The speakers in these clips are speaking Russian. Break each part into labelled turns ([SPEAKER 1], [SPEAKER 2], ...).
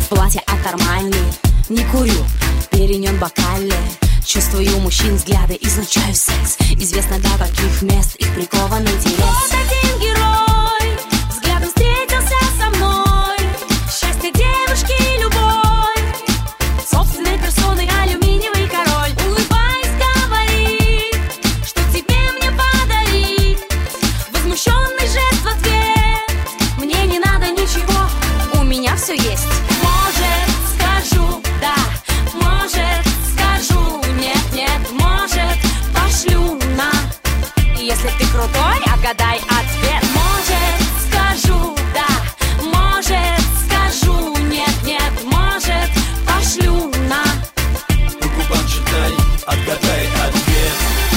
[SPEAKER 1] платье от Армани. Не курю, перенен бокале. Чувствую мужчин взгляды, излучаю секс. Известно до каких мест их прикован интерес. Вот один герой взглядом встретился со мной. Счастье девушки любой, собственной персоной алюминиевый король. Улыбаясь, говорит, что тебе мне подарить. Возмущенный жест в ответ: мне не надо ничего, у меня все есть. Может, скажу да, может, скажу нет, нет, может, пошлю на. Если ты крутой, отгадай ответ. Может, скажу да, может, скажу нет, нет, может, пошлю на.
[SPEAKER 2] По губам читай, отгадай ответ.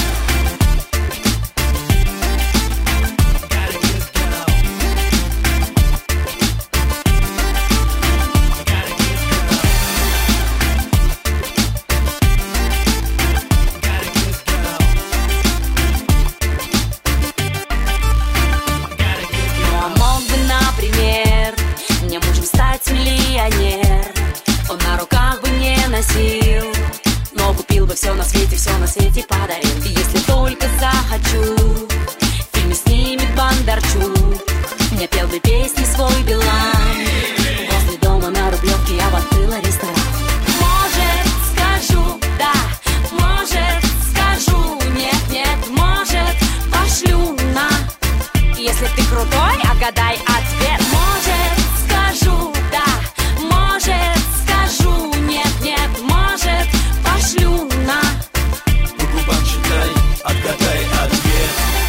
[SPEAKER 1] Он на руках бы не носил, но купил бы все на свете подарил. И если только захочу, в фильме снимет Бондарчук, мне пел бы песни свой Билан. Возле дома на Рублевке я бы открыла ресторан. Может, скажу да, может, скажу нет, нет, может, пошлю на. Если ты крутой, отгадай ответ. Может, скажу да, может, скажу нет, нет, может, пошлю на.
[SPEAKER 2] По губам читай, отгадай ответ.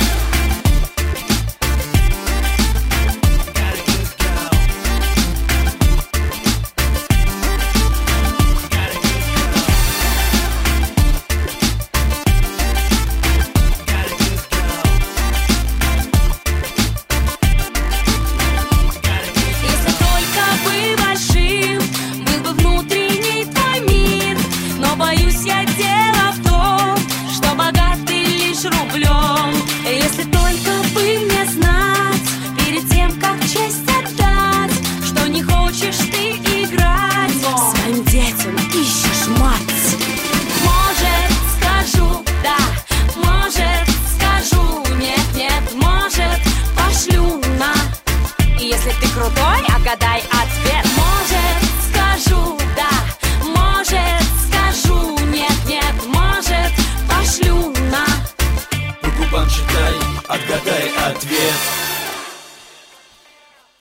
[SPEAKER 1] Если только бы большим был бы внутренний твой мир, но боюсь я, дело в том, что богат ты лишь рублем. Если только бы мне знать перед тем, как честь отдать, что не хочешь ты играть, своим детям ищешь мать. Может, скажу да, может, скажу нет, нет, может, пошлю на. И если ты крутой, отгадай ответ. Может, скажу да, может, скажу нет, нет, может, пошлю на.
[SPEAKER 2] По губам читай, отгадай ответ.